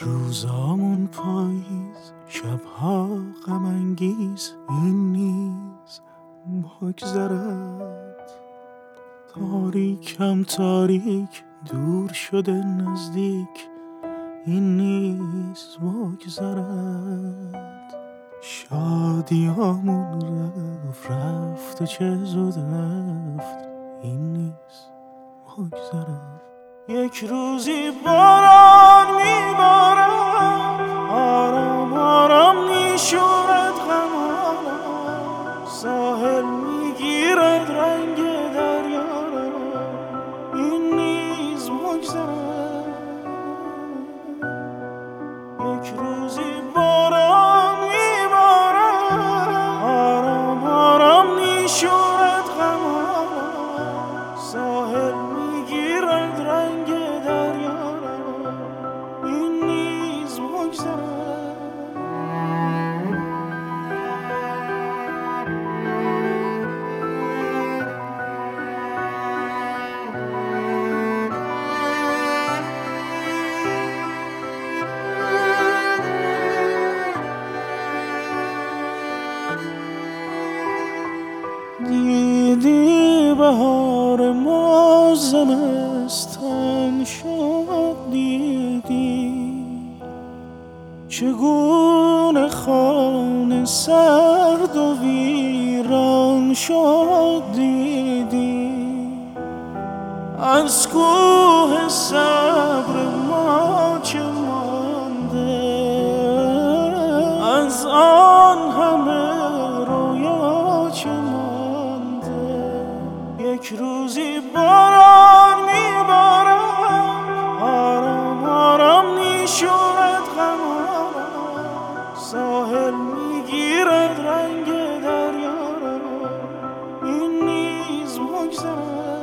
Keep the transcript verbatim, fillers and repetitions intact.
روزامون پاییز، شبها غم انگیز، این نیز بگذرد. تاریکم تاریک، دور شده نزدیک، این نیز بگذرد. شادیامون رفت رفت و چه زود رفت، این نیز بگذرد. یک روزی باران میبارد، آرام آرام میشورد غمانم، ساحل میگیرد رنگ دریا را، این نیز بگذرد. یک روزی باران میبارد، آرام آرام میشورد غمانم، ساحل میگیرد رنگ دریا را، این نیز بگذرد. دیدی بهار ما زمستان شد، دیدی چگونه خانه سرد و ویران شد، دیدی از کوه صبر ما چه مانده، از آن همه رویا چه مانده. یک روزی باران میبارد، آرام آرام میشورد غمانم، ساحل میگیرد رنگ دریا را، این نیز بگذرد.